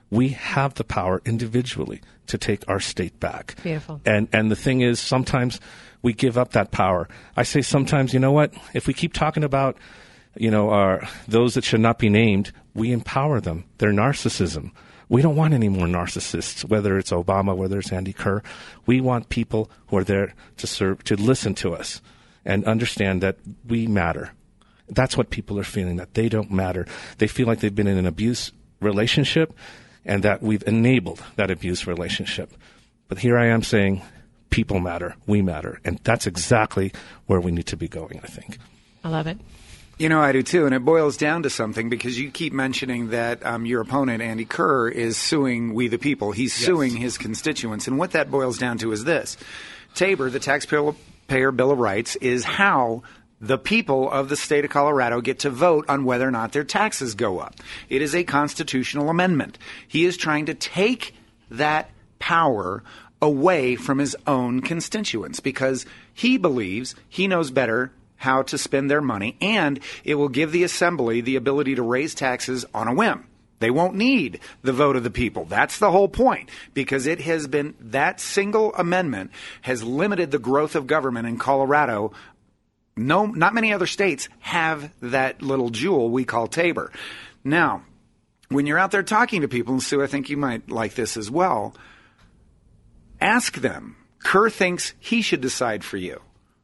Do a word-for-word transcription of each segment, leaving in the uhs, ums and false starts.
We have the power individually to take our state back. Beautiful. And and the thing is, sometimes we give up that power. I say sometimes, you know what? If we keep talking about, you know, our, those that should not be named, we empower them. Their narcissism. We don't want any more narcissists, whether it's Obama, whether it's Andy Kerr. We want people who are there to serve, to listen to us and understand that we matter. That's what people are feeling, that they don't matter. They feel like they've been in an abuse relationship and that we've enabled that abuse relationship. But here I am saying, people matter, we matter. And that's exactly where we need to be going, I think. I love it. You know, I do too, and it boils down to something because you keep mentioning that um, your opponent, Andy Kerr, is suing We the People. He's Yes. suing his constituents, and what that boils down to is this. Tabor, the Taxpayer Bill of Rights, is how the people of the state of Colorado get to vote on whether or not their taxes go up. It is a constitutional amendment. He is trying to take that power away from his own constituents because he believes he knows better how to spend their money, and it will give the assembly the ability to raise taxes on a whim. They won't need the vote of the people. That's the whole point, because it has been, that single amendment has limited the growth of government in Colorado. No, not many other states have that little jewel we call Tabor. Now, when you're out there talking to people, and Sue, I think you might like this as well, ask them. Kerr thinks he should decide for you.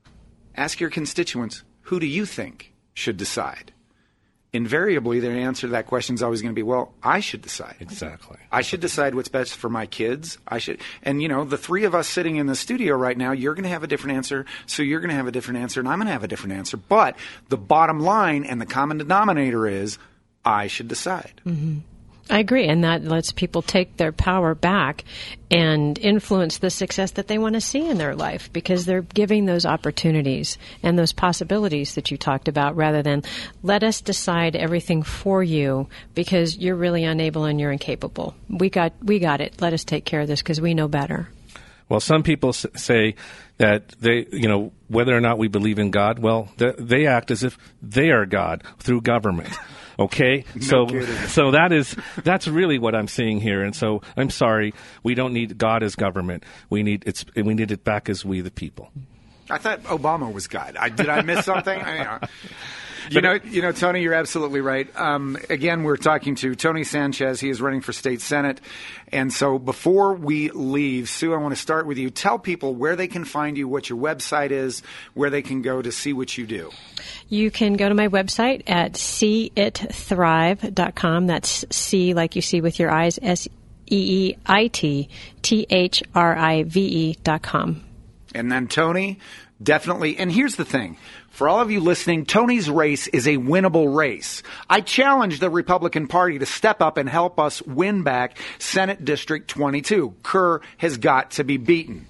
Ask your constituents, who do you think should decide? Invariably, their answer to that question is always going to be, well, I should decide. Exactly. I should decide what's best for my kids. I should, and you know, the three of us sitting in the studio right now, you're going to have a different answer, so you're going to have a different answer, and I'm going to have a different answer. But the bottom line and the common denominator is, I should decide. Mm-hmm. I agree, and that lets people take their power back and influence the success that they want to see in their life because they're giving those opportunities and those possibilities that you talked about rather than let us decide everything for you because you're really unable and you're incapable. We got we got it. Let us take care of this because we know better. Well, some people s- say that they, you know, whether or not we believe in God, well, th- they act as if they are God through government. Okay, No so kidding. so that is that's really what I'm seeing here, and so I'm sorry, we don't need God as government. We need it's we need it back as we the people. I thought Obama was God. I, did I miss something? I, uh, you know, you know, Tony, you're absolutely right. Um, again, we're talking to Tony Sanchez. He is running for state senate. And so before we leave, Sue, I want to start with you. Tell people where they can find you, what your website is, where they can go to see what you do. You can go to my website at see it thrive dot com. That's C like you see with your eyes, S E E I T T H R I V E dot com. And then Tony, definitely. And here's the thing. For all of you listening, Tony's race is a winnable race. I challenge the Republican Party to step up and help us win back Senate District twenty-two. Kerr has got to be beaten.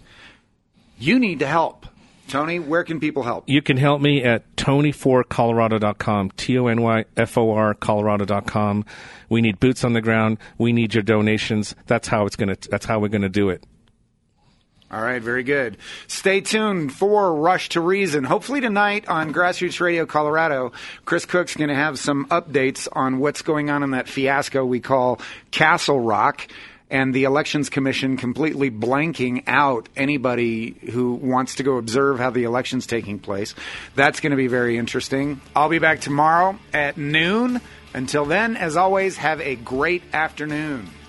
You need to help. Tony, where can people help? You can help me at tony for colorado dot com, T O N Y F O R Colorado dot com. We need boots on the ground. We need your donations. That's how it's going to. That's how we're going to do it. All right, very good. Stay tuned for Rush to Reason. Hopefully tonight on Grassroots Radio Colorado, Chris Cook's going to have some updates on what's going on in that fiasco we call Castle Rock and the Elections Commission completely blanking out anybody who wants to go observe how the election's taking place. That's going to be very interesting. I'll be back tomorrow at noon. Until then, as always, have a great afternoon.